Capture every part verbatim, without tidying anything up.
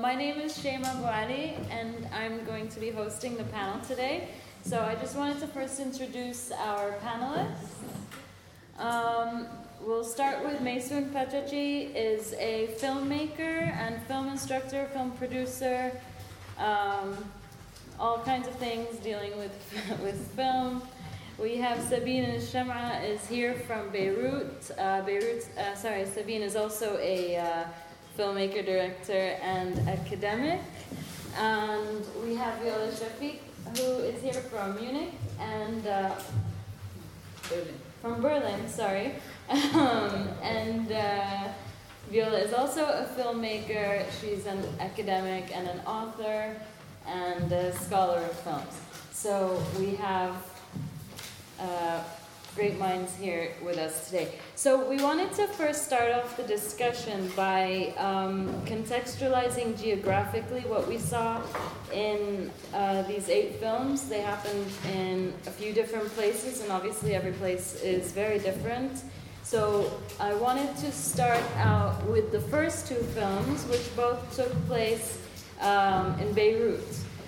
my name is Shema Bouali, and I'm going to be hosting the panel today. So I just wanted to first introduce our panelists. Um, we'll start with Maysoon Pachachi, is a filmmaker and film instructor, film producer, um, all kinds of things dealing with with film. We have Sabine Al-Sham'a is here from Beirut. Uh, Beirut, uh, sorry, Sabine is also a uh, filmmaker, director, and academic. And we have Viola Shafiq, who is here from Munich and uh, Berlin. From Berlin, sorry. Um, and uh, Viola is also a filmmaker. She's an academic and an author and a scholar of films. So we have uh, great minds here with us today. So we wanted to first start off the discussion by um, contextualizing geographically what we saw in uh, these eight films. They happened in a few different places, and obviously every place is very different. So I wanted to start out with the first two films, which both took place um, in Beirut.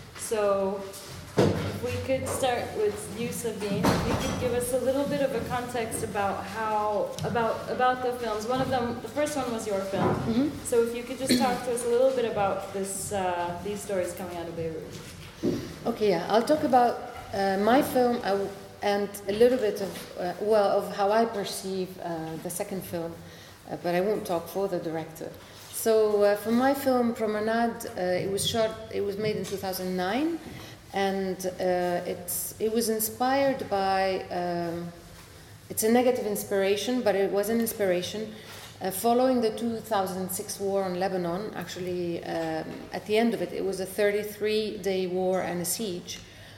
So if we could start with you, Sabine, if you could give us a little bit of a context about how about about the films. One of them, the first one was your film. Mm-hmm. So if you could just talk to us a little bit about this, uh, these stories coming out of Beirut. Okay, yeah, I'll talk about uh, my film I w- and a little bit of uh, well of how I perceive uh, the second film, uh, but I won't talk for the director. So uh, for my film Promenade, uh, it was shot. It was made in two thousand nine. And uh, it's it was inspired by, um, it's a negative inspiration, but it was an inspiration. Uh, following the two thousand six war on Lebanon, actually um, at the end of it, it was a thirty-three day war and a siege.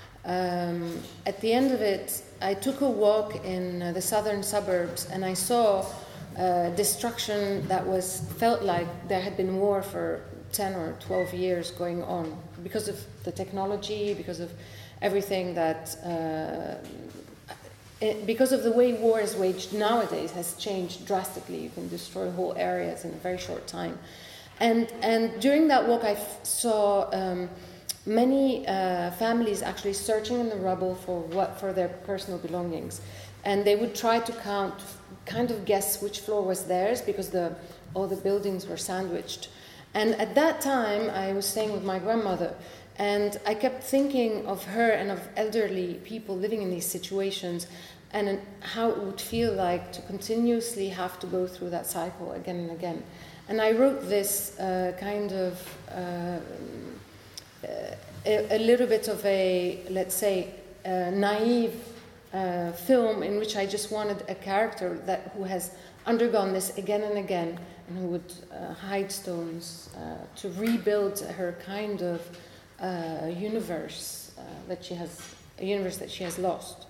Um, at the end of it, I took a walk in uh, the southern suburbs, and I saw uh, destruction that was felt like there had been war for ten or twelve years going on because of the technology, because of everything that, uh, it, because of the way war is waged nowadays has changed drastically. You can destroy whole areas in a very short time. And and during that walk I f- saw um, many uh, families actually searching in the rubble for what for their personal belongings. And they would try to count, kind of guess which floor was theirs because the all the buildings were sandwiched. And at that time, I was staying with my grandmother, and I kept thinking of her and of elderly people living in these situations, and how it would feel like to continuously have to go through that cycle again and again. And I wrote this uh, kind of uh, a, a little bit of a, let's say, uh, naive uh, film in which I just wanted a character that who has undergone this again and again, and who would uh, hide stones uh, to rebuild her kind of uh, universe uh, that she has, a universe that she has lost.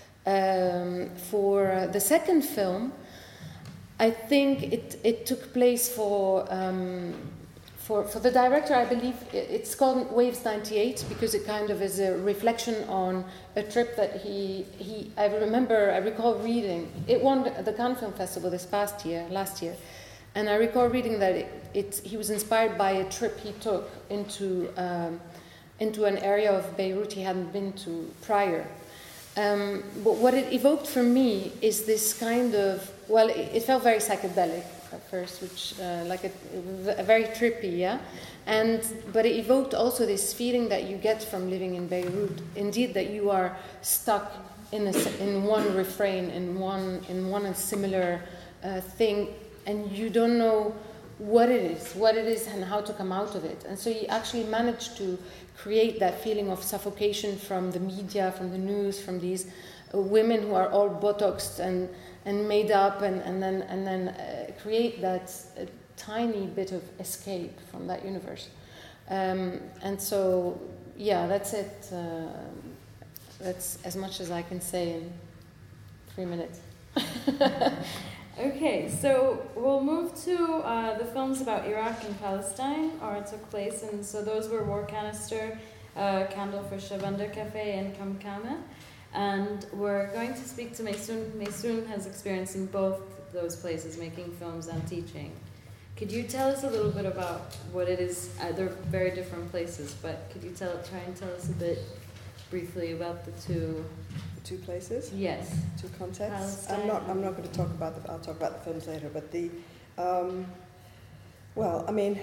Um, for uh, the second film, I think it, it took place for um, for for the director. I believe it's called Waves ninety-eight because it kind of is a reflection on a trip that he he. I remember, I recall reading. It won the Cannes Film Festival this past year, last year. And I recall reading that it, it, he was inspired by a trip he took into um, into an area of Beirut he hadn't been to prior. Um, but what it evoked for me is this kind of, well, it, it felt very psychedelic at first, which uh, like a, a very trippy, yeah. And but it evoked also this feeling that you get from living in Beirut. Indeed, that you are stuck in a, in one refrain, in one in one and similar uh, thing. And you don't know what it is, what it is and how to come out of it. And so he actually managed to create that feeling of suffocation from the media, from the news, from these uh, women who are all Botoxed and, and made up, and, and then, and then uh, create that uh, tiny bit of escape from that universe. Um, and so, yeah, that's it. Uh, that's as much as I can say in three minutes. Okay, so we'll move to uh, the films about Iraq and Palestine, or it took place, and so those were War Canister, uh, Candle for Shavanda Cafe, and Kamkama. And we're going to speak to Maysoon. Maysoon has experience in both those places, making films and teaching. Could you tell us a little bit about what it is? Uh, they're very different places, but could you tell, try and tell us a bit briefly about the two? The two places? Yes. Two contexts? Palestine. I'm not. I'm not going to talk about the. I'll talk about the films later. But the, um, well, I mean,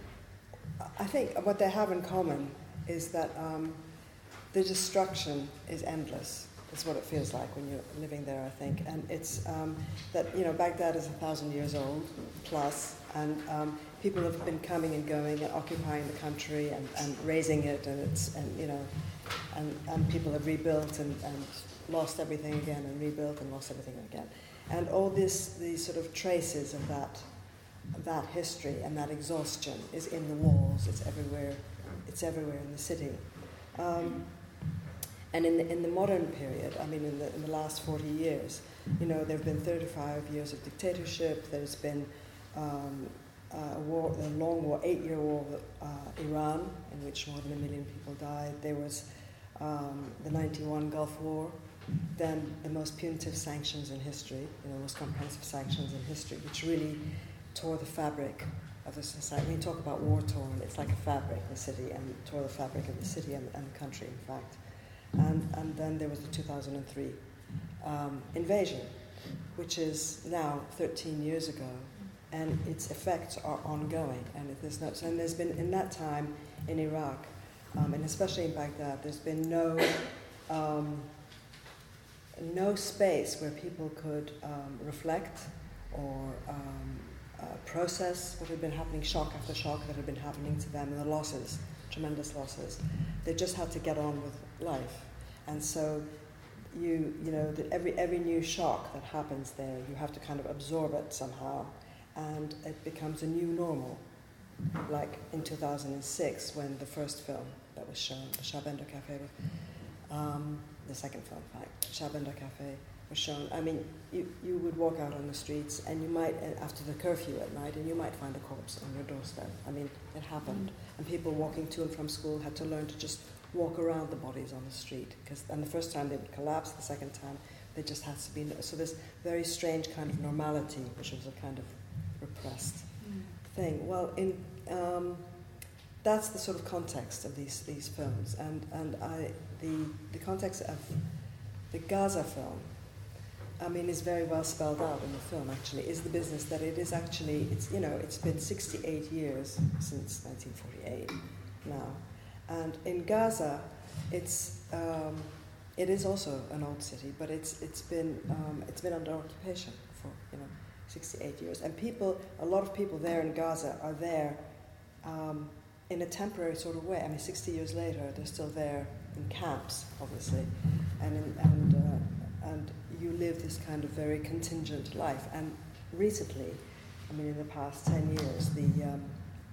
I think what they have in common is that um, the destruction is endless. Is what it feels like when you're living there, I think. And it's um, that, you know, Baghdad is a thousand years old plus, and um, people have been coming and going and occupying the country and, and raising it, and it's, and you know, and, and people have rebuilt and, and lost everything again and rebuilt and lost everything again. And all this, these sort of traces of that, that history and that exhaustion is in the walls, it's everywhere, it's everywhere in the city. Um, And in the, in the modern period, I mean, in the, in the last forty years, you know, there have been thirty-five years of dictatorship. There's been um, a war, a long war, eight-year war with uh, Iran, in which more than a million people died. There was um, the ninety-one Gulf War, then the most punitive sanctions in history, you know, most comprehensive sanctions in history, which really tore the fabric of the society. When you talk about war-torn, it's like a fabric, the city, and tore the fabric of the city and, and the country, in fact. And, and then there was the two thousand three um, invasion, which is now thirteen years ago, and its effects are ongoing. And it is not, and there's been, in that time in Iraq, um, and especially in Baghdad, there's been no um, no space where people could um, reflect or um, uh, process what had been happening, shock after shock that had been happening to them, and the losses, tremendous losses. They just had to get on with life. And so you you know that every every new shock that happens there, you have to kind of absorb it somehow, and it becomes a new normal. Like in two thousand six, when the first film that was shown, the Shabenda Cafe, um, the second film, in fact, Shabenda Cafe, was shown. I mean, you, you would walk out on the streets, and you might, after the curfew at night, and you might find a corpse on your doorstep. I mean, it happened. Mm. And people walking to and from school had to learn to just walk around the bodies on the street. Because, and the first time they would collapse, the second time they just had to be... So this very strange kind of normality, which was a kind of repressed mm. thing. Well, in um, that's the sort of context of these these films. And, and I the the context of the Gaza film, I mean, is very well spelled out in the film, actually, is the business that it is actually, it's, you know, it's been sixty-eight years since nineteen forty-eight now. And in Gaza, it's, um, it is also an old city, but it's, it's been, um, it's been under occupation for, you know, sixty-eight years. And people, a lot of people there in Gaza are there um, in a temporary sort of way. I mean, sixty years later, they're still there in camps, obviously, and in, and uh, and you live this kind of very contingent life. And recently, I mean, in the past ten years, the um,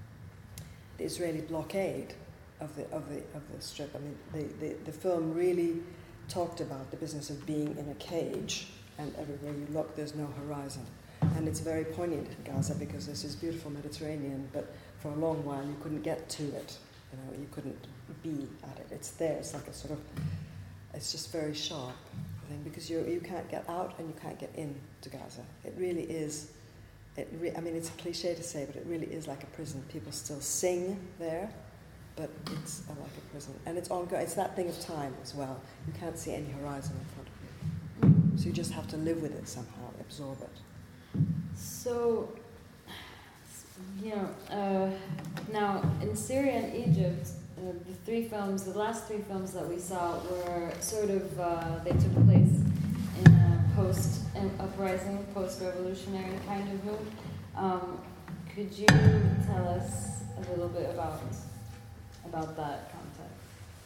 the Israeli blockade of the of the of the strip. I mean, the, the the film really talked about the business of being in a cage, and everywhere you look, there's no horizon. And it's very poignant in Gaza because there's this beautiful Mediterranean, but for a long while you couldn't get to it. You know, you couldn't be at it. It's there. It's like a sort of, it's just very sharp, I think, because you you can't get out and you can't get in to Gaza. It really is. It re- I mean, it's a cliche to say, but it really is like a prison. People still sing there, but it's uh, like a prison, and it's ongoing. It's that thing of time as well. You can't see any horizon in front of you, so you just have to live with it somehow, absorb it. So, you know, uh, now in Syria and Egypt, uh, the three films, the last three films that we saw were sort of, uh, they took place in a post-uprising, post-revolutionary kind of mood. Um, could you tell us a little bit about about that context?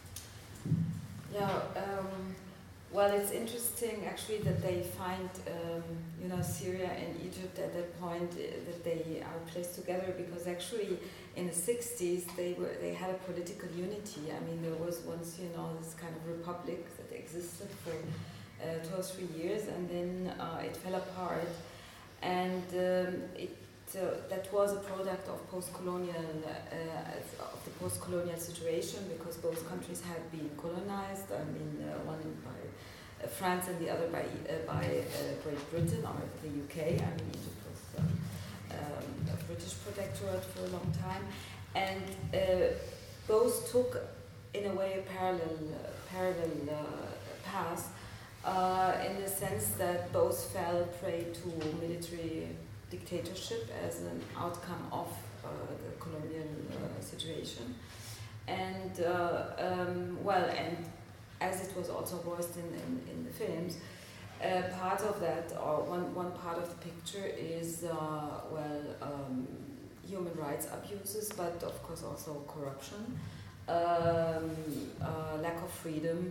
Yeah, um, well, it's interesting actually that they find, um, you know, Syria and Egypt at that point uh, that they are placed together, because actually in the sixties they were they had a political unity. I mean, there was once, you know, this kind of republic that existed for uh, two or three years, and then uh, it fell apart, and um, it uh, that was a product of post-colonial uh, of the post-colonial situation, because both countries had been colonized. I mean, uh, one by uh, France and the other by uh, by uh, Great Britain or the U K. I mean, Egypt was uh, um, British Protectorate for a long time, and uh, both took, in a way, a parallel uh, parallel uh, path, uh, in the sense that both fell prey to military dictatorship as an outcome of uh, the colonial uh, situation, and uh, um, well, and as it was also voiced in, in, in the films, uh, part of that, or one, one part of the picture is, uh, well, um, human rights abuses, but of course also corruption, um, uh, lack of freedom,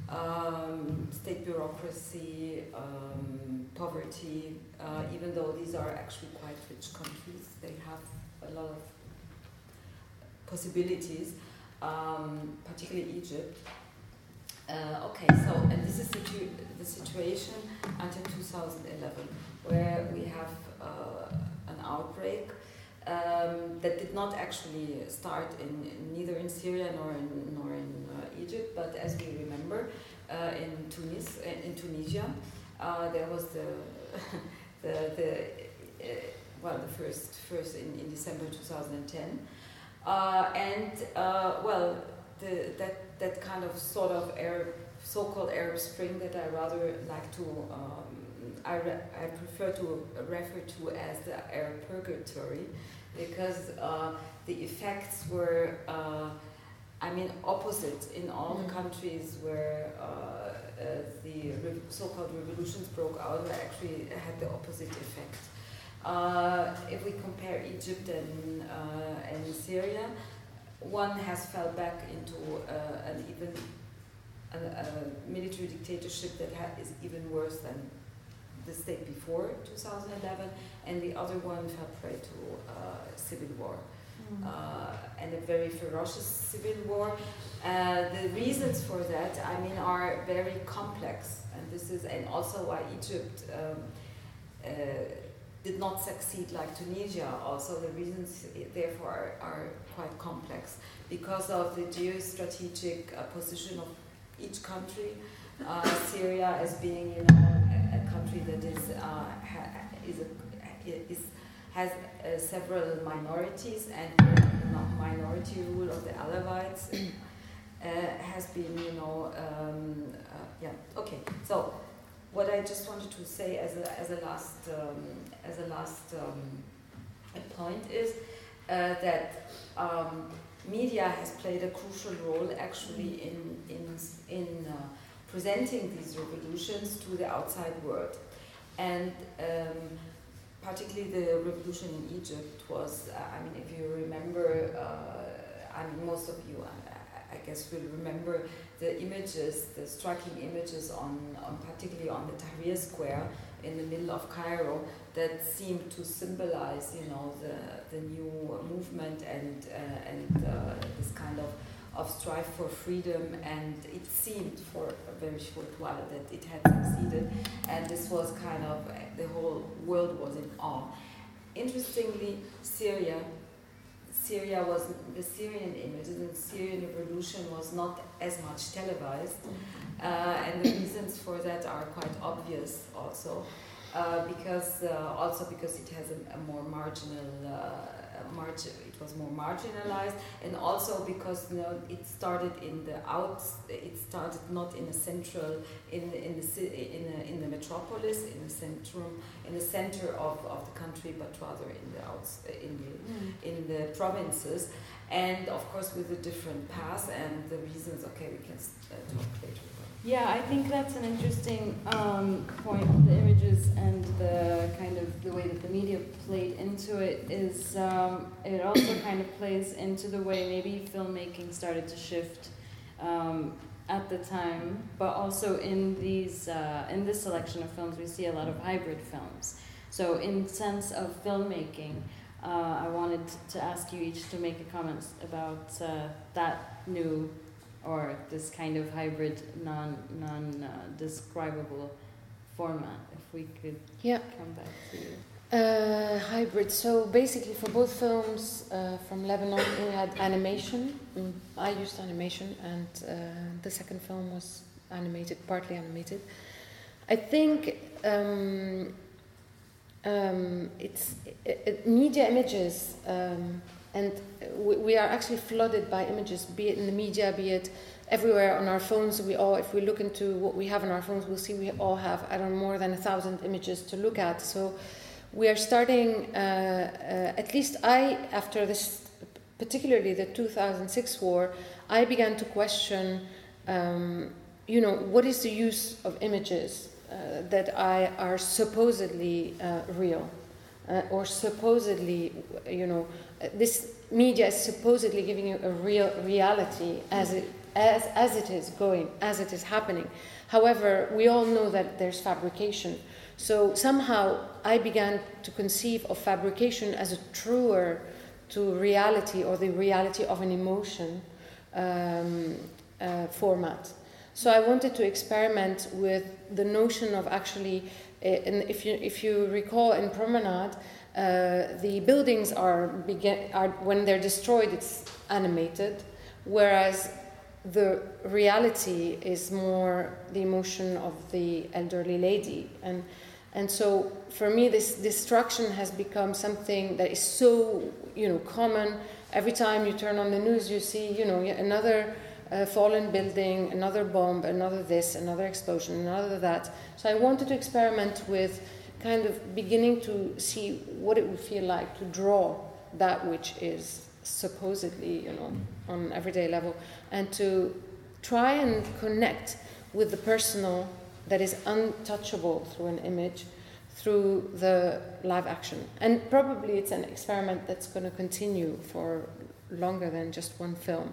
um, state bureaucracy, um, poverty, uh, even though these are actually quite rich countries, they have a lot of possibilities, um, particularly Egypt. Uh, okay, so, and this is situ the situation until two thousand eleven, where we have uh, an outbreak um, that did not actually start in, in neither in Syria nor in, nor in uh, Egypt, but as we remember, uh, in Tunis, uh, in Tunisia, uh, there was the the, the uh, well, the first first in, in December two thousand ten, uh, and uh, well, the that. that kind of sort of Arab, so-called Arab Spring that I rather like to, um, I, re I prefer to refer to as the Arab Purgatory, because uh, the effects were, uh, I mean, opposite in all mm. the countries where uh, uh, the so-called revolutions broke out, they actually had the opposite effect. Uh, if we compare Egypt and, uh, and Syria, one has fell back into uh, an even a, a military dictatorship that ha is even worse than the state before two thousand eleven, and the other one fell prey to uh, civil war, mm. uh, and a very ferocious civil war. Uh, the reasons for that, I mean, are very complex, and this is, and also why Egypt um, uh, did not succeed like Tunisia. Also, the reasons therefore are, are quite complex because of the geostrategic uh, position of each country. Uh, Syria as being, you know, a, a country that is uh, ha is, a, is has uh, several minorities, and the minority rule of the Alawites uh, has been, you know, um, uh, yeah. Okay, so. What I just wanted to say as a, as a last um, as a last um, point is uh, that um, media has played a crucial role actually in in in uh, presenting these revolutions to the outside world, and um, particularly the revolution in Egypt was. Uh, I mean, if you remember, uh, I mean, most of you, I, I guess, will remember the images, the striking images on, on particularly on the Tahrir Square in the middle of Cairo that seemed to symbolize, you know, the, the new movement and, uh, and uh, this kind of, of strive for freedom, and it seemed for a very short while that it had succeeded, and this was kind of, the whole world was in awe. Interestingly, Syria Syria was, the Syrian images and the Syrian revolution was not as much televised, uh, and the reasons for that are quite obvious also, uh, because uh, also because it has a, a more marginal, uh, margin, it was more marginalized, and also because, you know, it started in the out, it started not in a central, in in the in a, in the metropolis, in the centrum, in the center of, of the country, but rather in the outs, in the mm. in the provinces, and of course with a different path and the reasons. Okay, we can uh, talk later. Yeah, I think that's an interesting um, point. The images and the kind of the way that the media played into it is um, it also kind of plays into the way maybe filmmaking started to shift um, at the time, but also in these uh, in this selection of films we see a lot of hybrid films. So in sense of filmmaking, uh, I wanted to ask you each to make a comment about uh, that new, or this kind of hybrid, non non uh, describable format. If we could yeah. come back to you. Uh, hybrid. So basically, for both films uh, from Lebanon, we had animation. Mm. I used animation, and uh, the second film was animated, partly animated. I think um, um, it's it, it, media images, um, and we, we are actually flooded by images, be it in the media, be it everywhere on our phones. We all, if we look into what we have on our phones, we'll see we all have, I don't know, more than a thousand images to look at. So we are starting, uh, uh, at least I, after this, particularly the two thousand six war, I began to question, um, you know, what is the use of images uh, that I are supposedly uh, real, uh, or supposedly, you know, this media is supposedly giving you a real reality as it as as it is going, as it is happening. However, we all know that there's fabrication. So somehow I began to conceive of fabrication as a truer to reality, or the reality of an emotion um, uh, format. So I wanted to experiment with the notion of actually, uh, and if you if you recall in Promenade, uh, the buildings are begin are when they're destroyed, it's animated, whereas the reality is more the emotion of the elderly lady. And and so for me, this destruction has become something that is so, you know, common. Every time you turn on the news, you see, you know, another uh, fallen building, another bomb, another this, another explosion, another that. So I wanted to experiment with kind of beginning to see what it would feel like to draw that which is supposedly, you know, on an everyday level, and to try and connect with the personal that is untouchable through an image, through the live action. And probably it's an experiment that's going to continue for longer than just one film.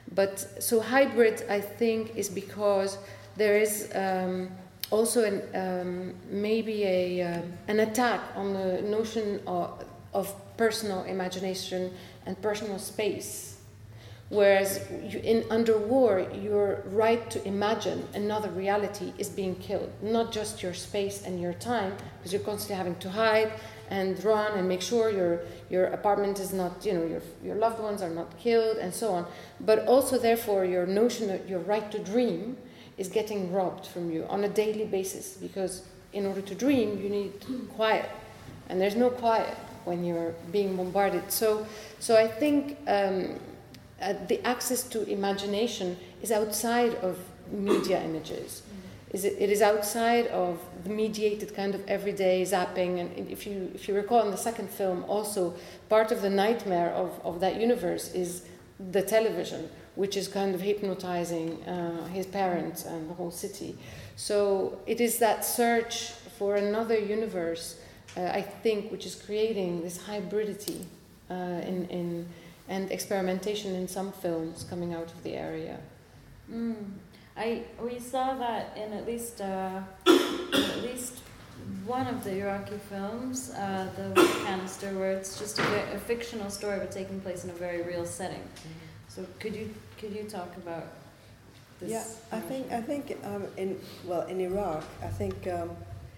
But so hybrid, I think, is because there is um, also an, um, maybe a uh, an attack on the notion of, of personal imagination and personal space. Whereas you, in under war, your right to imagine another reality is being killed, not just your space and your time, because you're constantly having to hide and run and make sure your your apartment is not, you know, your your loved ones are not killed and so on. But also, therefore, your notion of your right to dream is getting robbed from you on a daily basis, because in order to dream, you need quiet, and there's no quiet when you're being bombarded. So, so I think. Um, Uh, the access to imagination is outside of media images. Is it, it is outside of the mediated kind of everyday zapping. And if you if you recall in the second film, also part of the nightmare of, of that universe is the television, which is kind of hypnotizing uh, his parents and the whole city. So it is that search for another universe, uh, I think, which is creating this hybridity uh, in in. and experimentation in some films coming out of the area. Mm. I we saw that in at least uh, at least one of the Iraqi films, uh, the Canister, where it's just a, a fictional story but taking place in a very real setting. Mm-hmm. So could you could you talk about this? Yeah, I think I think um, in well in Iraq, I think um,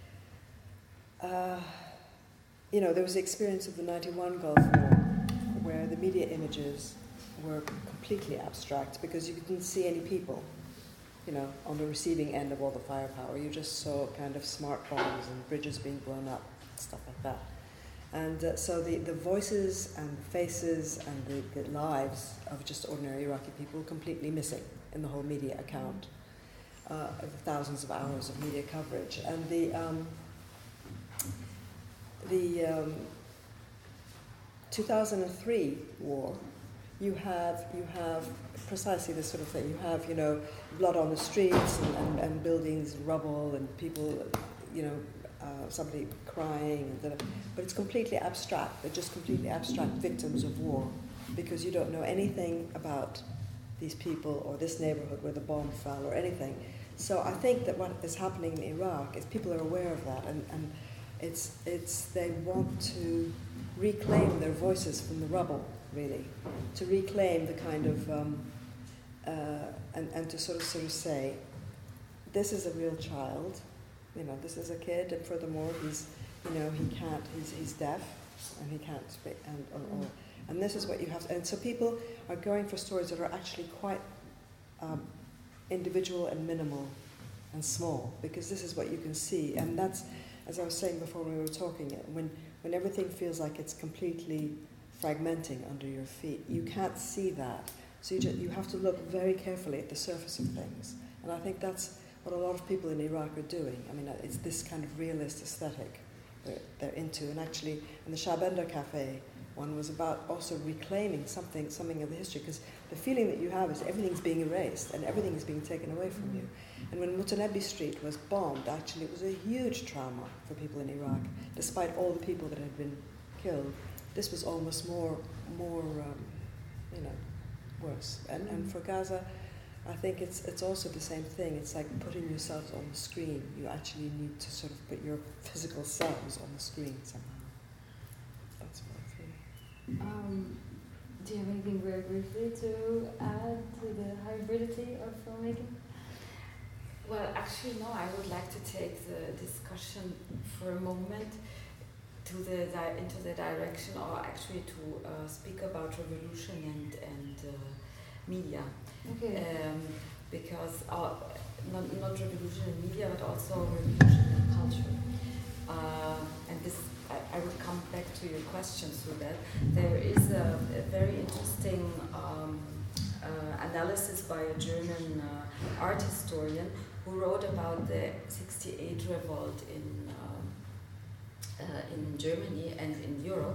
uh, you know, there was the experience of the ninety-one Gulf War, where the media images were completely abstract because you didn't see any people, you know, on the receiving end of all the firepower. You just saw kind of smart bombs and bridges being blown up, stuff like that. And uh, so the, the voices and the faces and the, the lives of just ordinary Iraqi people were completely missing in the whole media account uh, of the thousands of hours of media coverage. And the um, the um, two thousand three war, you have you have precisely this sort of thing. You have, you know, blood on the streets and, and, and buildings, rubble, and people, you know, uh, somebody crying, and the, but it's completely abstract. They're just completely abstract victims of war, because you don't know anything about these people or this neighborhood where the bomb fell or anything. So I think that what is happening in Iraq is people are aware of that, and, and it's it's they want to reclaim their voices from the rubble, really, to reclaim the kind of, um, uh, and, and to sort of sort of say, this is a real child, you know, this is a kid, and furthermore, he's, you know, he can't, he's he's deaf, and he can't speak, and or, or, and this is what you have to, and so people are going for stories that are actually quite um, individual and minimal and small, because this is what you can see, and that's as I was saying before when we were talking, when, when everything feels like it's completely fragmenting under your feet, you can't see that. So you, just, you have to look very carefully at the surface of things. And I think that's what a lot of people in Iraq are doing. I mean, it's this kind of realist aesthetic they're, they're into. And actually, in the Shabenda Cafe, one was about also reclaiming something, something of the history, because the feeling that you have is everything's being erased and everything is being taken away from you. And when Mutanabbi Street was bombed, actually, it was a huge trauma for people in Iraq, despite all the people that had been killed. This was almost more, more, um, you know, worse. And, and for Gaza, I think it's it's also the same thing. It's like putting yourselves on the screen. You actually need to sort of put your physical selves on the screen somehow. That's what I feel. Um, do you have anything very briefly to add to the hybridity of filmmaking? Well, actually, no. I would like to take the discussion for a moment to the di- into the direction, or actually to uh, speak about revolution and and uh, media. Okay. Um, because our, not, not revolution in media, but also revolution in culture. Uh, and this, I, I will come back to your questions through that. There is a, a very interesting um, uh, analysis by a German uh, art historian who wrote about the sixty-eight revolt in uh, uh, in Germany and in Europe,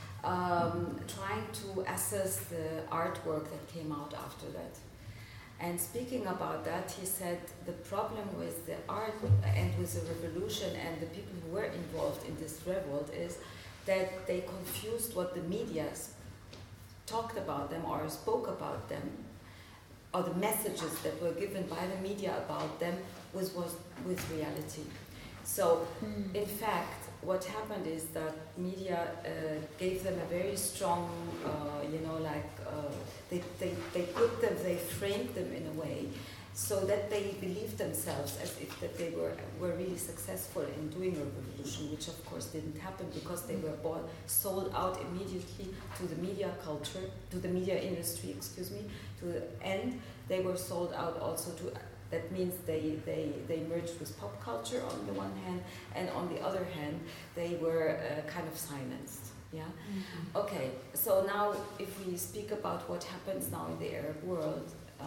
um, trying to assess the artwork that came out after that. And speaking about that, he said the problem with the art and with the revolution and the people who were involved in this revolt is that they confused what the media talked about them or spoke about them, or the messages that were given by the media about them with, was, with reality. So, mm. in fact, what happened is that media uh, gave them a very strong, uh, you know, like, uh, they, they, they put them, they framed them in a way so that they believed themselves as if that they were, were really successful in doing a revolution, which of course didn't happen because they were bought, sold out immediately to the media culture, to the media industry, excuse me, to the end. They were sold out also to, that means they, they, they merged with pop culture on the one hand, and on the other hand, they were uh, kind of silenced. Yeah. Mm-hmm. Okay. So now, if we speak about what happens now in the Arab world, uh,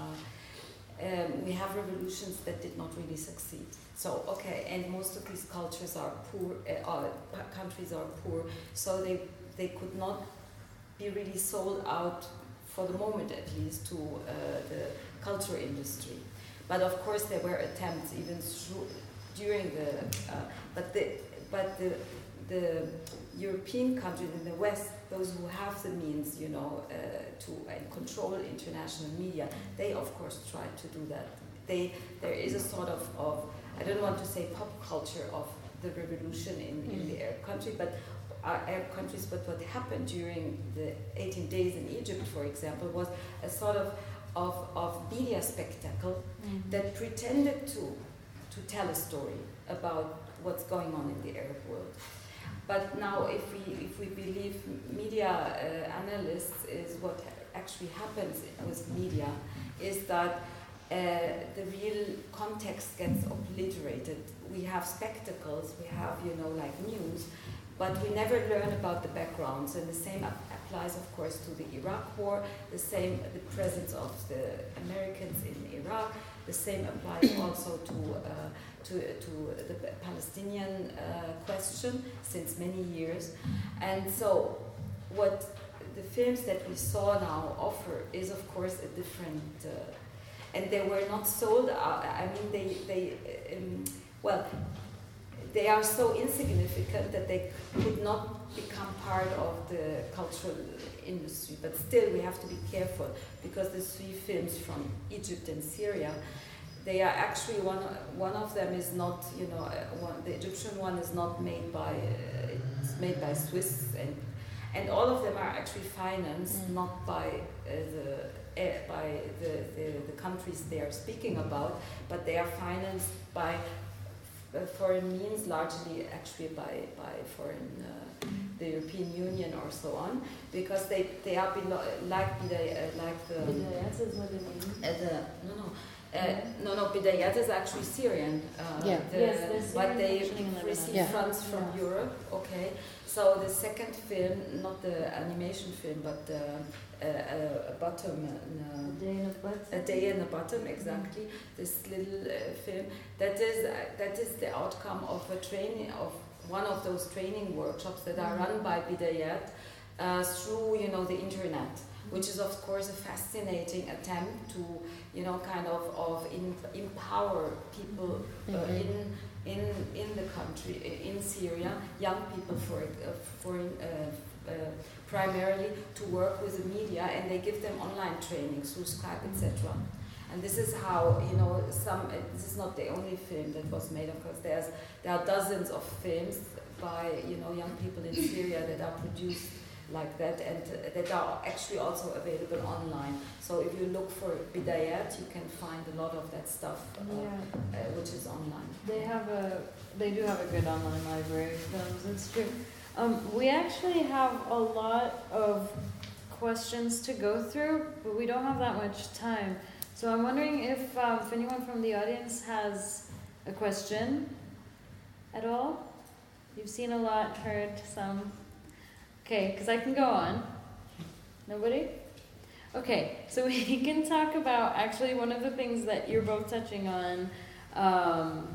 um, we have revolutions that did not really succeed. So okay, and most of these cultures are poor, uh, uh, countries are poor, so they they could not be really sold out for the moment, at least, to uh, the culture industry. But of course, there were attempts even through, during the, uh, but the but the the European countries in the West, those who have the means, you know, uh, to and control international media, they of course try to do that. They there is a sort of, of I don't want to say pop culture of the revolution in, in the Arab country, but uh, Arab countries. But what happened during the eighteen days in Egypt, for example, was a sort of of, of media spectacle mm-hmm. that pretended to to tell a story about what's going on in the Arab world. But now, if we if we believe media uh, analysts, is what actually happens with media is that uh, the real context gets obliterated. We have spectacles, we have, you know, like news, but we never learn about the backgrounds. And the same applies, of course, to the Iraq War. The same, the presence of the Americans in Iraq. The same applies also to. Uh, To, to the Palestinian uh, question since many years. And so what the films that we saw now offer is, of course, a different, uh, and they were not sold out. I mean, they, they um, well, they are so insignificant that they could not become part of the cultural industry. But still, we have to be careful, because the three films from Egypt and Syria, they are actually, one one of them is not, you know, uh, one, the Egyptian one is not made by, uh, it's made by Swiss, and and all of them are actually financed mm. not by uh, the uh, by the, the the countries they are speaking about, but they are financed by uh, foreign means, largely actually by by foreign uh, the European Union or so on, because they they are below, like the uh, like the uh, the no no. Uh, no, no, Bidayat is actually Syrian. Uh, Yeah. the, Yes, they're Syrian but they functioning in Lebanon. receive Yeah. funds from Yeah. Europe. Okay, so the second film, not the animation film, but the uh, uh, a bottom. Uh, A day in a butt. A Day in the Bottom, exactly. This little uh, film that is uh, that is the outcome of a training of one of those training workshops that are run by Bidayat uh, through you know the internet, which is of course a fascinating attempt to you know kind of of in, empower people uh, Mhm. in in in the country in Syria, young people for uh, for. Uh, uh, primarily to work with the media, and they give them online training through Skype, et cetera. And this is how you know some. Uh, this is not the only film that was made. Of course, there's there are dozens of films by you know young people in Syria that are produced like that, and uh, that are actually also available online. So if you look for Bidayat, you can find a lot of that stuff, uh, Yeah. uh, which is online. They have a, they do have a good online library of films. It's true. Um, we actually have a lot of questions to go through, but we don't have that much time. So I'm wondering if, um, if anyone from the audience has a question at all. You've seen a lot, heard some. Okay, because I can go on. Nobody? Okay, so we can talk about actually one of the things that you're both touching on um,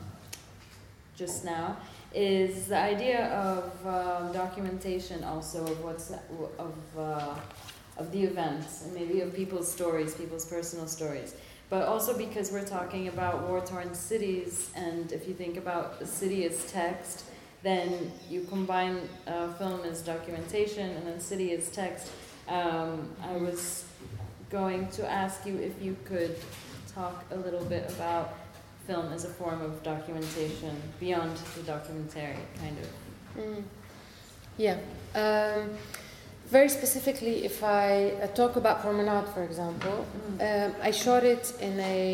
just now is the idea of um, documentation also of what's of uh, of the events and maybe of people's stories, people's personal stories. But also because we're talking about war-torn cities, and if you think about a city as text, then you combine uh, film as documentation and then city as text. Um, I was going to ask you if you could talk a little bit about film as a form of documentation beyond the documentary, kind of. Mm. Yeah. Um, very specifically, if I uh, talk about Promenade, for example, Mm. um, I shot it in a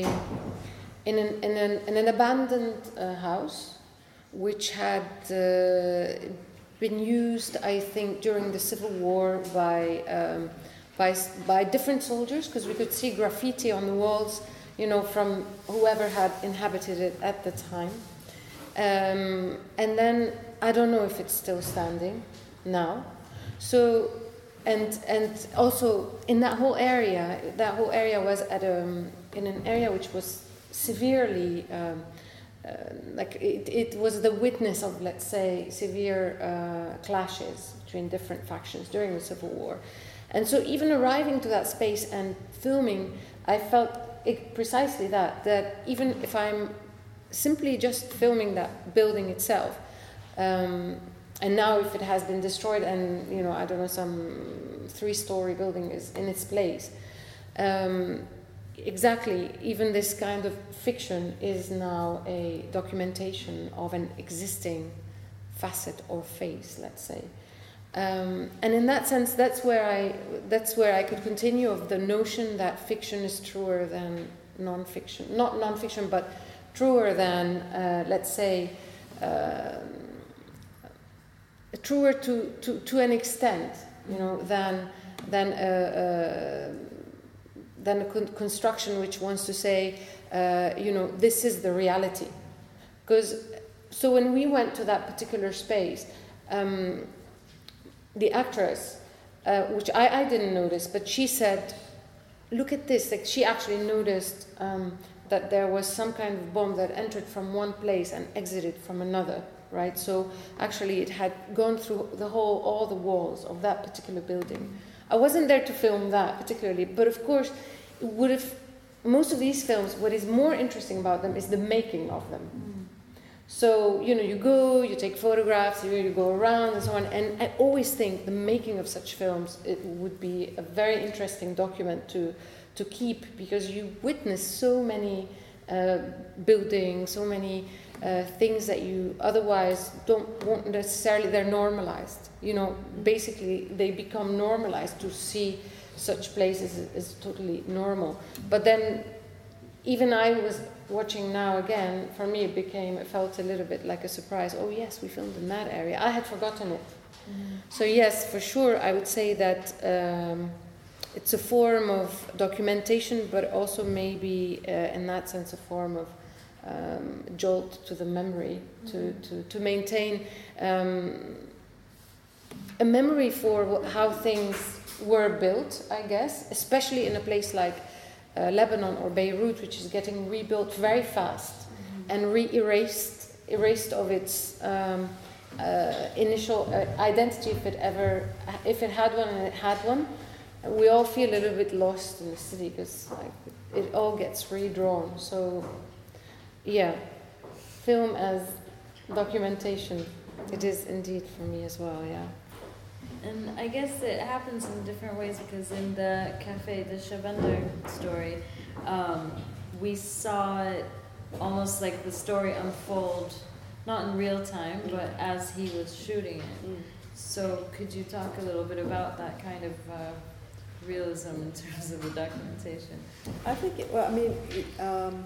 in an in an, in an abandoned uh, house, which had uh, been used, I think, during the Civil War by um, by by different soldiers, because we could see graffiti on the walls, you know, from whoever had inhabited it at the time. Um, and then I don't know if it's still standing now. So, and and also in that whole area, that whole area was at a in an area which was severely um, uh, like it, it was the witness of, let's say, severe uh, clashes between different factions during the Civil War. And so even arriving to that space and filming, I felt it, precisely that, that even if I'm simply just filming that building itself, um, and now if it has been destroyed and, you know, I don't know, some three-story building is in its place, um, exactly, even this kind of fiction is now a documentation of an existing facet or phase, let's say. Um, and in that sense, that's where I that's where I could continue of the notion that fiction is truer than non-fiction, not non-fiction, but truer than, uh, let's say, uh, truer to, to, to an extent, you know, than than a, a, than a con- construction which wants to say, uh, you know, this is the reality. Because so when we went to that particular space. Um, The actress, uh, which I, I didn't notice, but she said, look at this. Like she actually noticed um, that there was some kind of bomb that entered from one place and exited from another, right? So actually it had gone through the whole, all the walls of that particular building. I wasn't there to film that particularly, but of course, it would have, most of these films, what is more interesting about them is the making of them. Mm. So, you know, you go, you take photographs, you, you go around and so on. And I always think the making of such films, it would be a very interesting document to to keep, because you witness so many uh, buildings, so many uh, things that you otherwise don't won't necessarily, they're normalized. You know, basically they become normalized to see such places as totally normal. But then even I was watching now again, for me it became, it felt a little bit like a surprise. Oh yes, we filmed in that area. I had forgotten it. Mm-hmm. So yes, for sure, I would say that um, it's a form of documentation, but also maybe uh, in that sense a form of um, jolt to the memory, mm-hmm. to, to, to maintain um, a memory for how things were built, I guess, especially in a place like uh, Lebanon or Beirut, which is getting rebuilt very fast mm-hmm. and re-erased erased of its um, uh, initial uh, identity, if it ever, if it had one, and it had one. We all feel a little bit lost in the city because like it all gets redrawn. So, yeah, film as documentation, it is indeed for me as well. Yeah. And I guess it happens in different ways because in the cafe, the Shavender story, um, we saw it almost like the story unfold, not in real time, but as he was shooting it. Mm. So could you talk a little bit about that kind of uh, realism in terms of the documentation? I think, it, well, I mean, it, um,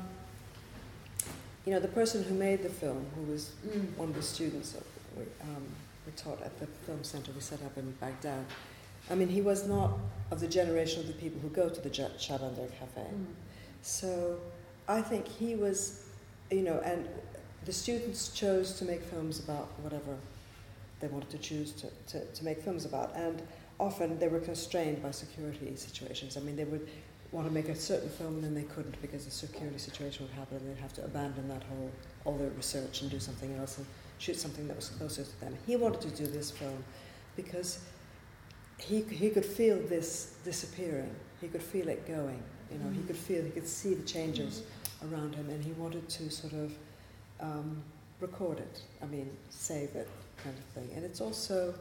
you know, the person who made the film, who was mm. one of the students of, um, we taught at the film center we set up in Baghdad. I mean, he was not of the generation of the people who go to the Shavender Cafe. Mm. So I think he was, you know, and the students chose to make films about whatever they wanted to choose to, to, to make films about. And often they were constrained by security situations. I mean, they would want to make a certain film and then they couldn't because the security situation would happen and they'd have to abandon that whole, all their research and do something else and shoot something that was closer to them. He wanted to do this film because he he could feel this disappearing. He could feel it going. You know, mm-hmm. he could feel, he could see the changes mm-hmm. around him, and he wanted to sort of um, record it. I mean, save it, kind of thing. And it's also,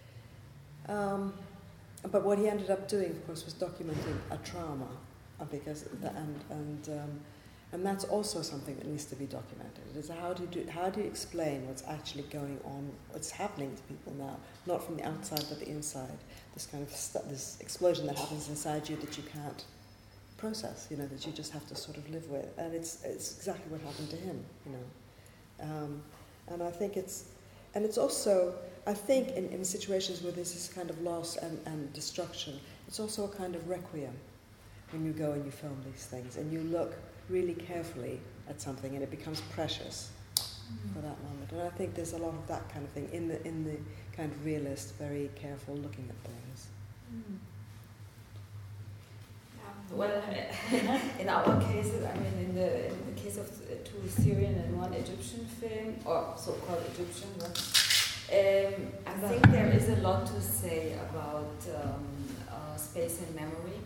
um, but what he ended up doing, of course, was documenting a trauma, uh, because the, and and um, and that's also something that needs to be documented. It is how do you do, how do you explain what's actually going on, what's happening to people now, not from the outside but the inside. This kind of st- this explosion that happens inside you that you can't process, you know, that you just have to sort of live with, and it's it's exactly what happened to him, you know. Um, and I think it's, and it's also, I think in, in situations where there's this kind of loss and, and destruction, it's also a kind of requiem when you go and you film these things and you look really carefully at something and it becomes precious mm-hmm. for that moment. And I think there's a lot of that kind of thing in the in the kind of realist, very careful looking at things. Mm. Yeah. Well, in our cases, I mean, in the in the case of two Syrian and one Egyptian film, or so-called Egyptian, but, um, I think there is a lot to say about um, uh, space and memory.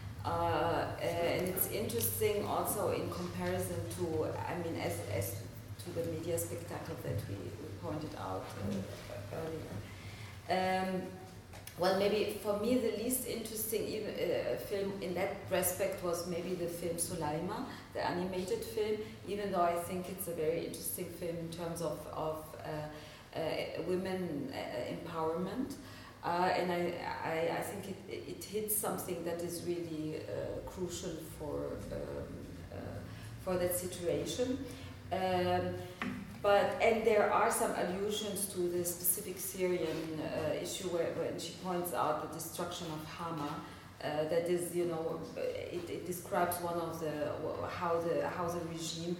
Uh, and it's interesting also in comparison to, I mean, as, as to the media spectacle that we, we pointed out uh, earlier. Um, well, maybe for me the least interesting even, uh, film in that respect was maybe the film Sulaima, the animated film, even though I think it's a very interesting film in terms of, of uh, uh, women uh, empowerment. Uh, and I, I, I think it, it hits something that is really uh, crucial for um, uh, for that situation. Um, but and there are some allusions to the specific Syrian uh, issue where when she points out the destruction of Hama. Uh, that is, you know, it, it describes one of the how the how the regime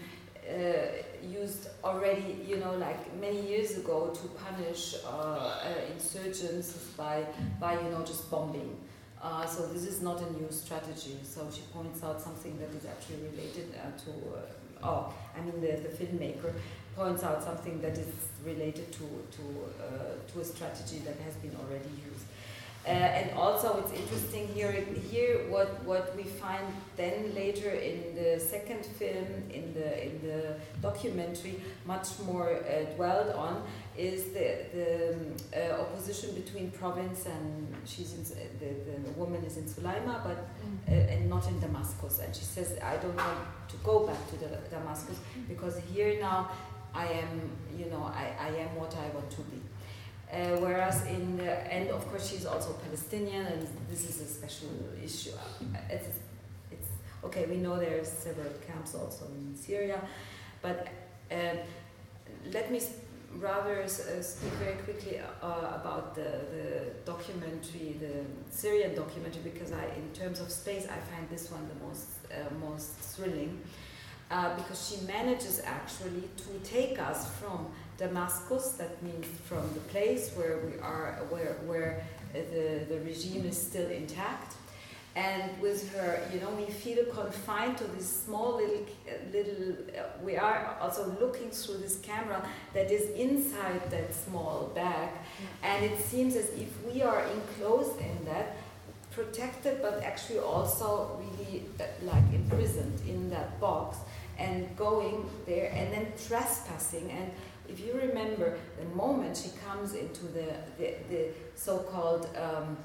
Uh, used already, you know, like many years ago to punish uh, uh, insurgents by, by, you know, just bombing. Uh, so this is not a new strategy. So she points out something that is actually related uh, to, uh, oh, I mean, the, the filmmaker points out something that is related to, to, uh, to a strategy that has been already used. Uh, and also it's interesting here, here what, what we find then later in the second film, in the, in the documentary, much more uh, dwelled on, is the, the uh, opposition between province and, she's in, the, the woman is in Sulaima, but uh, and not in Damascus. And she says, I don't want to go back to the Damascus, because here now I am, you know, I, I am what I want to be. Uh, whereas in the end, of course, she's also Palestinian, and this is a special issue. It's, it's okay. We know there are several camps also in Syria, but uh, let me rather uh, speak very quickly uh, about the, the documentary, the Syrian documentary, because I, in terms of space, I find this one the most uh, most thrilling, uh, because she manages actually to take us from Damascus, that means from the place where we are, where where the the regime is still intact. And with her, you know, we feel confined to this small little, little. Uh, we are also looking through this camera that is inside that small bag, and it seems as if we are enclosed in that, protected, but actually also really uh, like imprisoned in that box, and going there and then trespassing. And if you remember, the moment she comes into the the, the so-called um,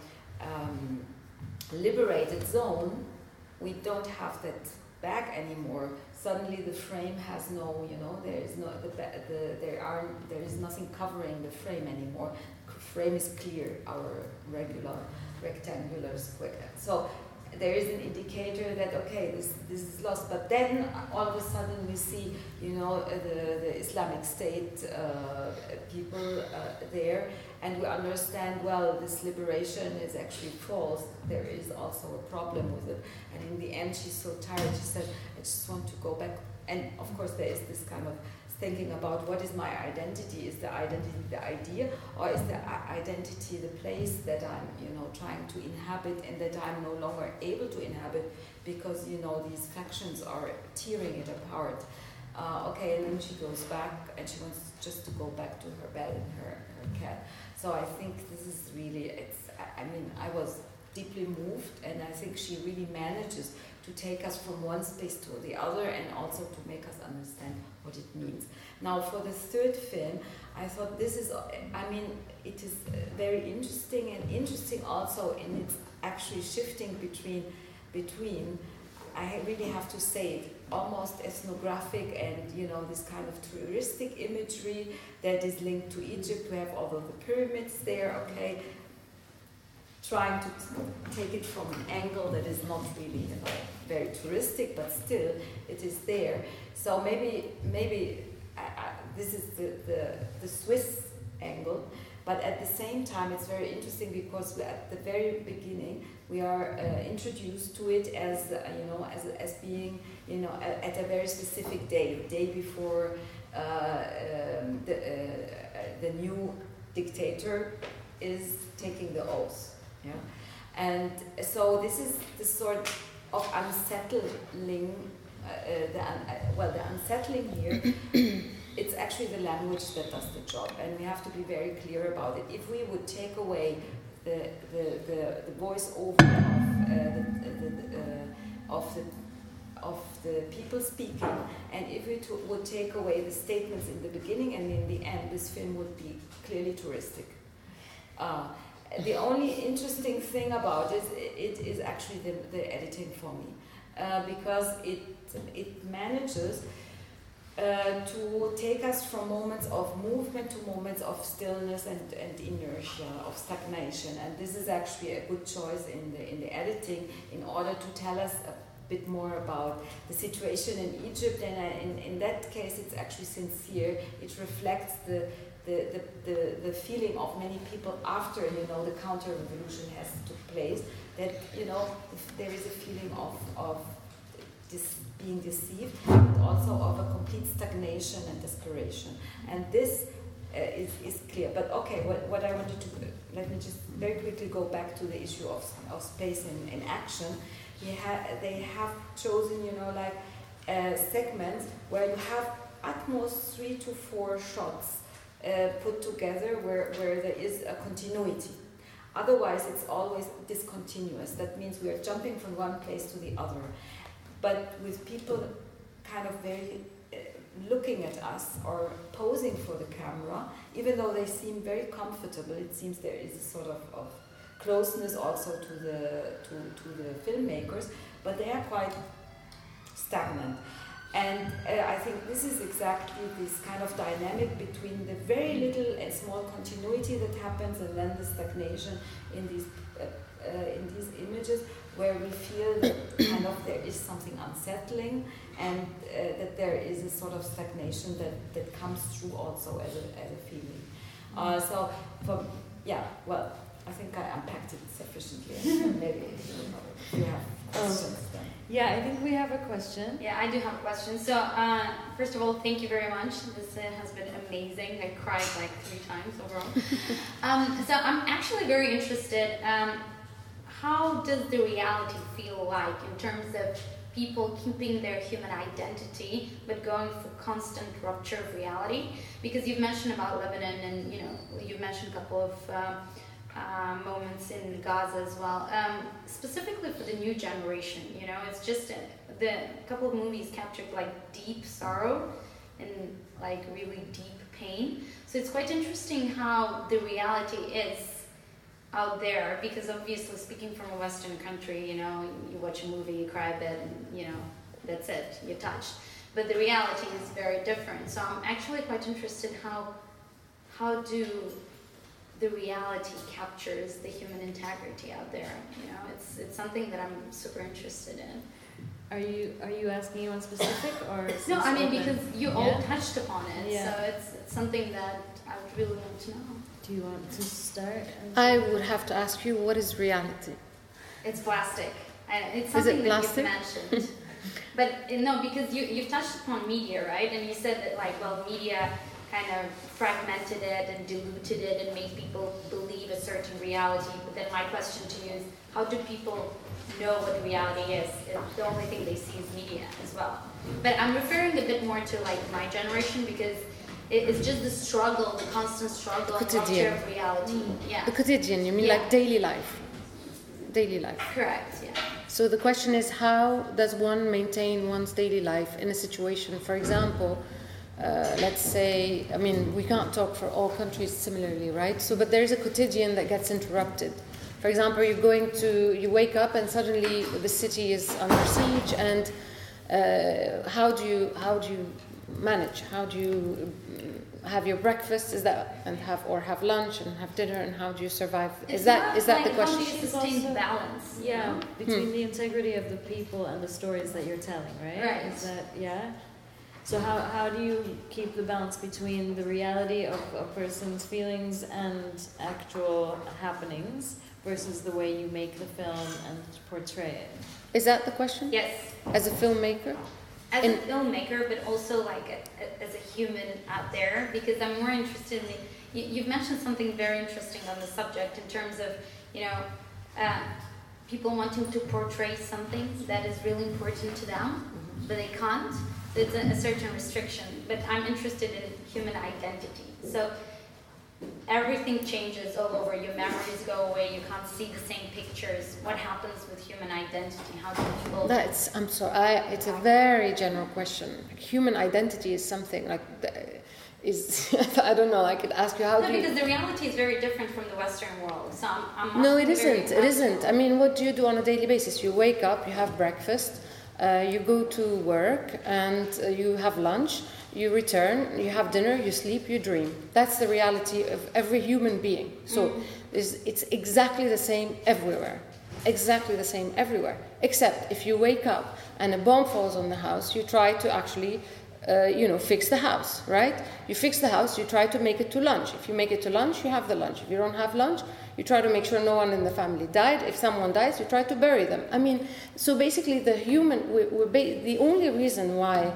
um, liberated zone, we don't have that bag anymore. Suddenly the frame has no, you know, there is no, the, the there are there is nothing covering the frame anymore. The frame is clear, our regular rectangular square. So there is an indicator that okay, this this is lost. But then all of a sudden we see, you know, the the Islamic State uh, people uh, there. And we understand, well, this liberation is actually false. There is also a problem with it. And in the end, she's so tired, she said, I just want to go back. And of course, there is this kind of thinking about what is my identity? Is the identity the idea? Or is the identity the place that I'm, you know, trying to inhabit and that I'm no longer able to inhabit because, you know, these factions are tearing it apart. Uh, okay, and then she goes back and she wants just to go back to her bed and her, her cat. So I think this is really, it's, I mean, I was deeply moved, and I think she really manages to take us from one space to the other and also to make us understand what it means. Now for the third film, I thought this is, I mean, it is very interesting, and interesting also in its actually shifting between, between, I really have to say it, almost ethnographic and, you know, this kind of touristic imagery that is linked to Egypt. We have all of the pyramids there, okay, trying to take it from an angle that is not really, you know, very touristic, but still it is there. So maybe maybe I, I, this is the, the, the Swiss angle, but at the same time it's very interesting because we, at the very beginning we are uh, introduced to it as, uh, you know, as, as being, you know, a, at a very specific day, day before uh, um, the, uh, the new dictator is taking the oath. Yeah? And so this is the sort of unsettling, uh, uh, the un uh, well, the unsettling here, it's actually the language that does the job, and we have to be very clear about it. If we would take away the the the, the voice over of uh, the, the, the uh, of the of the people speaking, and if we to, would take away the statements in the beginning and in the end, this film would be clearly touristic. Uh, the only interesting thing about it, it is actually the, the editing for me, uh, because it it manages uh, to take us from moments of movement to moments of stillness and, and inertia, of stagnation, and this is actually a good choice in the in the editing in order to tell us a bit more about the situation in Egypt, and uh, in, in that case it's actually sincere. It reflects the the, the, the, the feeling of many people after, you know, the counter-revolution has took place, that, you know, there is a feeling of, of this being deceived, but also of a complete stagnation and desperation. And this uh, is, is clear. But okay, what, what I wanted to, let me just very quickly go back to the issue of, of space in, in action. He ha they have chosen, you know, like uh, segments where you have at most three to four shots uh, put together where, where there is a continuity. Otherwise, it's always discontinuous. That means we are jumping from one place to the other. But with people kind of very uh, looking at us or posing for the camera, even though they seem very comfortable, it seems there is a sort of, of closeness also to the to, to the filmmakers, but they are quite stagnant. And uh, I think this is exactly this kind of dynamic between the very little and small continuity that happens and then the stagnation in these uh, uh, in these images, where we feel that kind of there is something unsettling, and uh, that there is a sort of stagnation that, that comes through also as a, as a feeling. Uh, so, for, yeah, well, I think I unpacked it sufficiently. Maybe if you have questions Um, then. Yeah, I think we have a question. Yeah, I do have a question. So, uh, first of all, thank you very much. This uh, has been amazing. I cried like three times overall. um, so, I'm actually very interested. Um, how does the reality feel like in terms of people keeping their human identity but going for constant rupture of reality? Because you've mentioned about Lebanon, and you know you've mentioned a couple of uh, uh, moments in Gaza as well. Um, specifically for the new generation, you know, it's just a, the couple of movies captured like deep sorrow and like really deep pain. So it's quite interesting how the reality is out there, because obviously speaking from a Western country, you know, you watch a movie, you cry a bit, and you know, that's it, you're touched. But the reality is very different. So I'm actually quite interested how how do the reality captures the human integrity out there. You know, it's it's something that I'm super interested in. Are you are you asking anyone specific or? is No, this I mean open? because you all Yeah? touched upon it, Yeah. so it's, it's something that I would really want to know. Do you want to start? I would have to ask you, what is reality? It's plastic. And it's Is something it that you've plastic? mentioned. But uh, no, because you, you've touched upon media, right? And you said that, like, well, media kind of fragmented it and diluted it and made people believe a certain reality. But then my question to you is, how do people know what reality is? If the only thing they see is media as well. But I'm referring a bit more to, like, my generation, because it, it's just the struggle, the constant struggle and rupture Quotidian. of reality. Yeah, The quotidian, you mean Yeah. like daily life? Daily life. correct, yeah. So the question is, how does one maintain one's daily life in a situation, for example, uh, let's say, I mean, we can't talk for all countries similarly, right? So, but there's a quotidian that gets interrupted. For example, you're going to, you wake up and suddenly the city is under siege, and uh, how do you, how do you manage? How do you have your breakfast? Is that and have or have lunch and have dinner? And how do you survive? It's Is that not is that like the question? How do you It's sustain also- balance? you Yeah, know? between the integrity of the people and the stories that you're telling, right? Right. Is that yeah? So how how do you keep the balance between the reality of a person's feelings and actual happenings versus the way you make the film and portray it? Is that the question? Yes, As a filmmaker? as In- a filmmaker, but also like a, a, as a human out there, because I'm more interested in the, you, you've mentioned something very interesting on the subject in terms of, you know, uh, people wanting to portray something that is really important to them, but they can't. So it's a, a certain restriction. But I'm interested in human identity. So everything changes all over. Your memories go away. You can't see the same pictures. What happens with human identity? How do people? That's, I'm sorry, I, it's a very general question. Human identity is something like, the- is, I don't know, I could ask you how No, do you... because the reality is very different from the Western world. So I'm, I'm No, it asking very isn't, it isn't. I mean, what do you do on a daily basis? You wake up, you have breakfast, uh, you go to work, and uh, you have lunch, you return, you have dinner, you sleep, you dream. That's the reality of every human being. So Mm. it's, it's exactly the same everywhere. Exactly the same everywhere. Except if you wake up and a bomb falls on the house, you try to actually, uh, you know, fix the house, right? You fix the house, you try to make it to lunch. If you make it to lunch, you have the lunch. If you don't have lunch, you try to make sure no one in the family died. If someone dies, you try to bury them. I mean, so basically the human, we're, we're ba- the only reason why,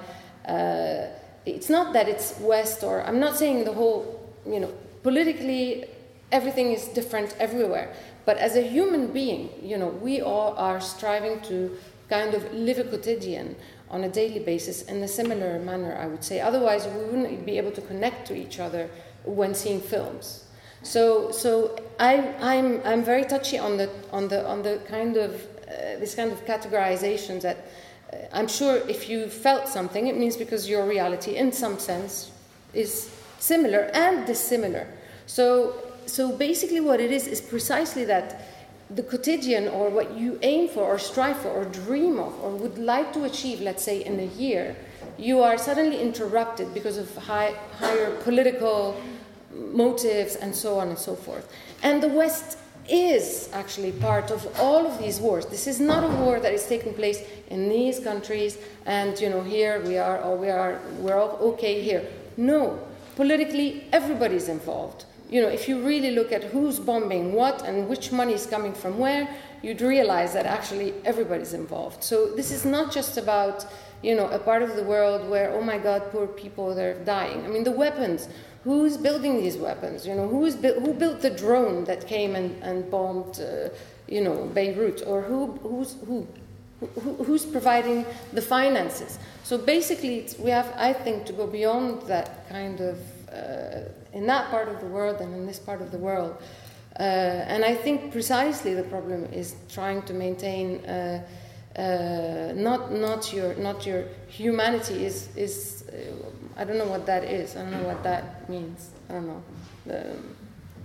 uh, it's not that it's West or, I'm not saying the whole, you know, politically everything is different everywhere. But as a human being, you know, we all are striving to kind of live a quotidian on a daily basis in a similar manner, I would say. Otherwise, we wouldn't be able to connect to each other when seeing films. So, so I, I'm, I'm very touchy on the, on the, on the kind of uh, this kind of categorizations that uh, I'm sure if you felt something, it means because your reality, in some sense, is similar and dissimilar. So. So basically what it is is precisely that the quotidian, or what you aim for or strive for or dream of or would like to achieve, let's say in a year, you are suddenly interrupted because of high, higher political motives and so on and so forth. And the West is actually part of all of these wars. This is not a war that is taking place in these countries and, you know, here we are, or we are, we're all okay here. No, politically everybody's involved. You know, if you really look at who's bombing what and which money is coming from where, you'd realize that actually everybody's involved. So this is not just about, you know, a part of the world where, oh my God, poor people, they're dying. I mean, the weapons. Who's building these weapons? You know, who's bu- who built the drone that came and, and bombed, uh, you know, Beirut? Or who who's who, who who's providing the finances? So basically, it's, we have, I think, to go beyond that kind of uh, in that part of the world and in this part of the world. Uh, and I think precisely the problem is trying to maintain uh, uh, not not your not your humanity is is. Uh, I don't know what that is. I don't know what that means. I don't know. Um,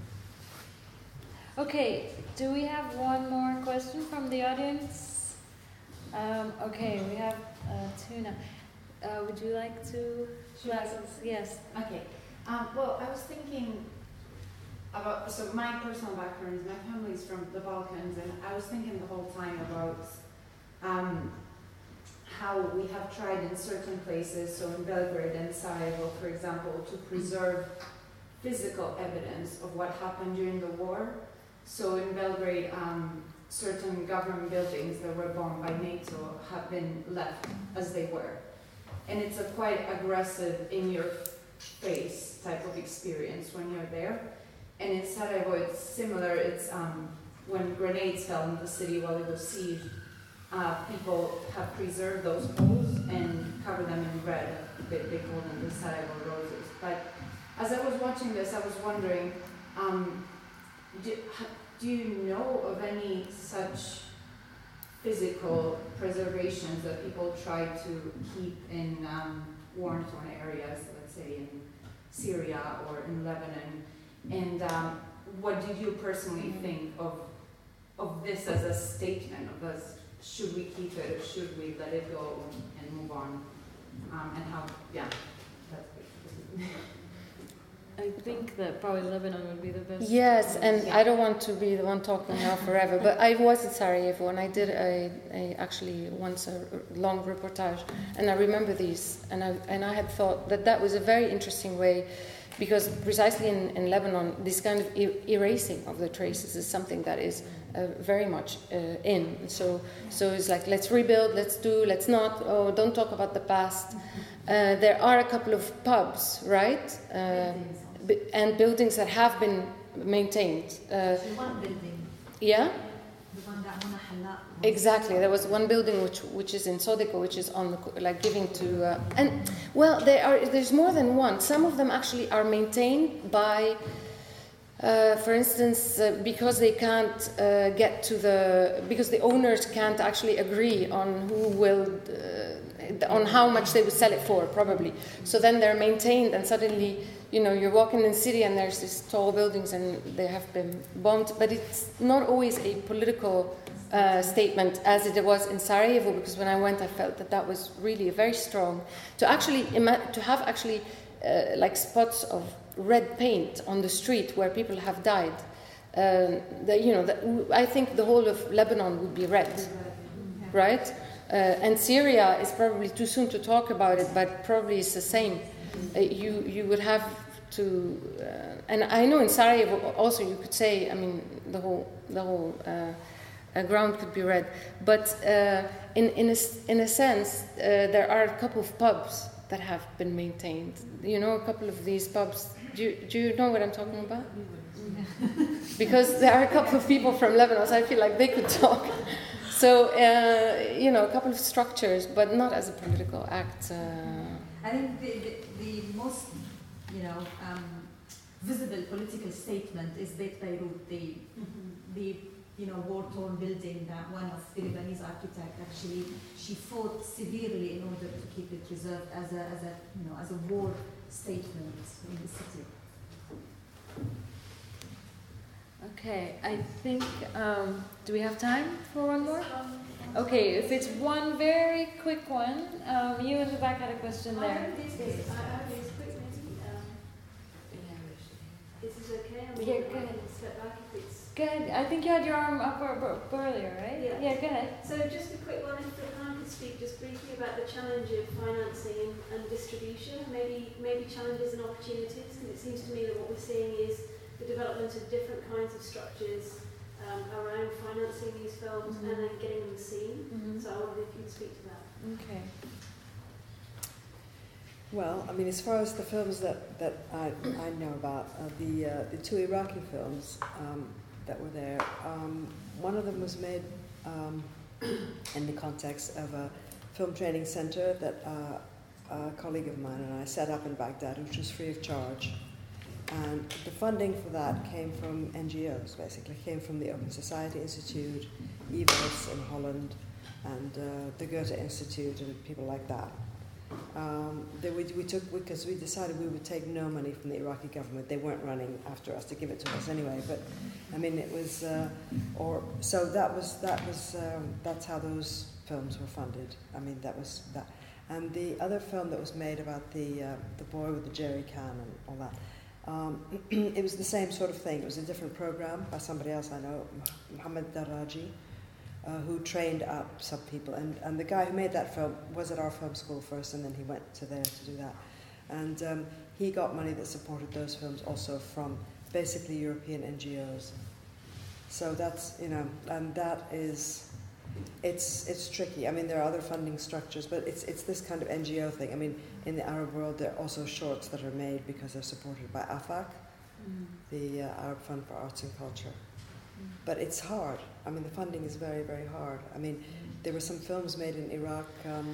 Okay, do we have one more question from the audience? Um, okay, we have uh, two now. Uh, would you like to? Yes. Yes. Okay. Um, well, I was thinking about, so my personal background is my family is from the Balkans, and I was thinking the whole time about um, how we have tried in certain places, so in Belgrade and Sarajevo, for example, to preserve physical evidence of what happened during the war. So in Belgrade, um, certain government buildings that were bombed by NATO have been left as they were. And it's a quite aggressive, in-your-face type of experience when you're there. And in Sarajevo, it's similar. It's um, when grenades fell in the city while it was sieged, uh, people have preserved those holes and covered them in red. They, they call them the Sarajevo roses. But as I was watching this, I was wondering, um, do, do you know of any such physical preservations that people try to keep in um, war-torn areas, let's say in Syria or in Lebanon? And um, what did you personally think of of this as a statement of us? Should we keep it or should we let it go and move on? Um, and how, yeah, that's basically. I think that probably Lebanon would be the best. Yes, and Yeah. I don't want to be the one talking now forever, but I was in Sarajevo and I did a, a actually once a long reportage, and I remember these, and I and I had thought that that was a very interesting way, because precisely in, in Lebanon, this kind of er- erasing of the traces is something that is uh, very much uh, in. So so it's like, let's rebuild, let's do, let's not. Oh, don't talk about the past. Uh, there are a couple of pubs, right? Uh, and buildings that have been maintained. Uh, one building, yeah, the one that Mona Halla. exactly. There was one building which which is in Sodico, which is on the co- like giving to uh, and well, there are there's more than one. Some of them actually are maintained by, uh, for instance, uh, because they can't uh, get to the because the owners can't actually agree on who will. Uh, on how much they would sell it for, probably. So then they're maintained, and suddenly, you know, you're walking in the city and there's these tall buildings and they have been bombed. But it's not always a political uh, statement as it was in Sarajevo, because when I went, I felt that that was really very strong. To actually, ima- to have actually uh, like spots of red paint on the street where people have died. Um, the, you know, the, I think the whole of Lebanon would be red, right? Uh, and Syria is probably too soon to talk about it, but probably it's the same. Uh, you you would have to, uh, and I know in Sarajevo also you could say, I mean, the whole the whole uh, uh, ground could be red, but uh, in in a, in a sense uh, there are a couple of pubs that have been maintained. You know, a couple of these pubs. Do you, do you know what I'm talking about? Because there are a couple of people from Lebanon, so I feel like they could talk. So, uh, you know, a couple of structures, but not as a political act. Uh, I think the, the, the most, you know, um, visible political statement is Beit Beirut, the, mm-hmm. the you know, war-torn building that one of the Lebanese architect actually, she fought severely in order to keep it preserved as a, as a, you know, as a war statement in the city. Okay, I think, um, do we have time for one more? Okay, if it's one very quick one, um, you in the back had a question there. This is okay. I'm Yeah, going go ahead. to step back if it's Go ahead. I think you had your arm up or- or- earlier, right? Yeah. Yeah, go ahead. So just a quick one, if the panel could speak just briefly about the challenge of financing and distribution, maybe maybe challenges and opportunities, because it seems to me that what we're seeing is the development of different kinds of structures um, around financing these films Mhm. and then getting them seen. Mhm. So I wonder if you could speak to that. Okay. Well, I mean, as far as the films that, that I, I know about, uh, the, uh, the two Iraqi films um, that were there, um, one of them was made um, in the context of a film training center that uh, a colleague of mine and I set up in Baghdad, which was free of charge. And the funding for that came from N G Os, basically, came from the Open Society Institute, E V I S in Holland, and uh, the Goethe Institute, and people like that. Um, they, we, we took because we decided we would take no money from the Iraqi government. They weren't running after us to give it to us anyway. But I mean, it was, uh, or so that was that was um, that's how those films were funded. I mean, that was that. And the other film that was made about the uh, the boy with the jerry can and all that. Um, it was the same sort of thing. It was a different program by somebody else I know, Mohammed Daraji. Uh, who trained up some people, and, and the guy who made that film was at our film school first, and then he went to there to do that. And um, he got money that supported those films also from basically European N G Os. So that's, you know, and that is, it's it's tricky. I mean, there are other funding structures, but it's it's this kind of N G O thing. I mean, in the Arab world, there are also shorts that are made because they're supported by A F A C, Mm. the uh, Arab Fund for Arts and Culture. But it's hard. I mean, the funding is very, very hard. I mean, there were some films made in Iraq um,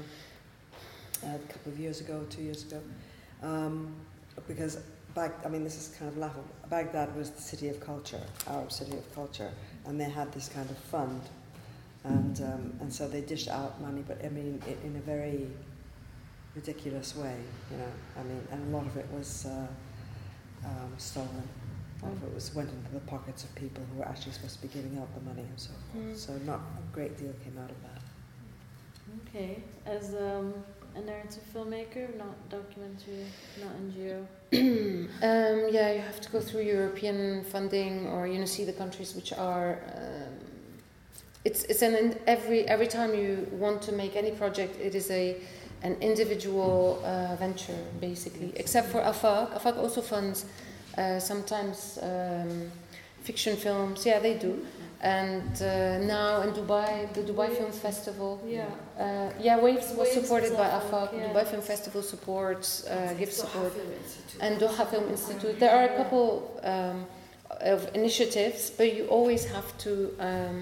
a couple of years ago, two years ago, um, because back, I mean, this is kind of laughable. Baghdad was the city of culture, Arab city of culture, and they had this kind of fund, and um, and so they dished out money, but I mean, in, in a very ridiculous way, you know. I mean, and a lot of it was uh, um, stolen. A lot of it was went into the pockets of people who were actually supposed to be giving out the money and so forth. Mm. So not a great deal came out of that. Okay. As um, a narrative filmmaker, not documentary, not N G O. um, yeah, you have to go through European funding, or you know, see the countries which are. Um, it's it's an every every time you want to make any project, it is a an individual uh, venture basically. Except for A F A C, A F A C also funds. Uh, sometimes um, fiction films, yeah, they do. And uh, now in Dubai, the Dubai Film Festival, Yeah. uh, yeah, Waves was Waves supported is by A awesome, F A C. yeah. Dubai Film Festival supports, uh, gives Doha support, Film Institute. and Doha Film Institute. There are a couple um, of initiatives, but you always have to um,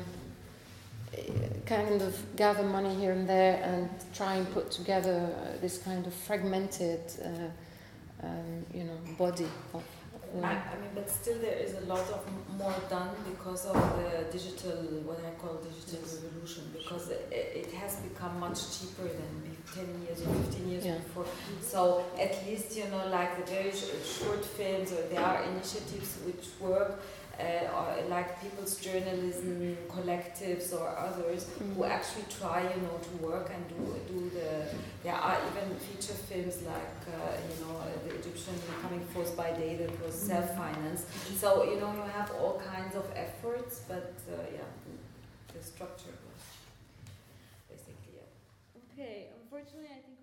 kind of gather money here and there and try and put together uh, this kind of fragmented, uh, um, you know, body of. I, I mean, but still there is a lot of m- more done because of the digital, what I call digital revolution, because it, it has become much cheaper than be- ten years or fifteen years Yeah. before. So at least, you know, like the very sh- short films, or there are initiatives which work, uh, or like People's Journalism Collectives or others Mm. who actually try, you know, to work and do do the. There are even feature films like, uh, you know, the Egyptian Becoming Force by Day that was self-financed. So, you know, you have all kinds of efforts, but uh, yeah, the structure was basically, yeah. Okay. Unfortunately, I think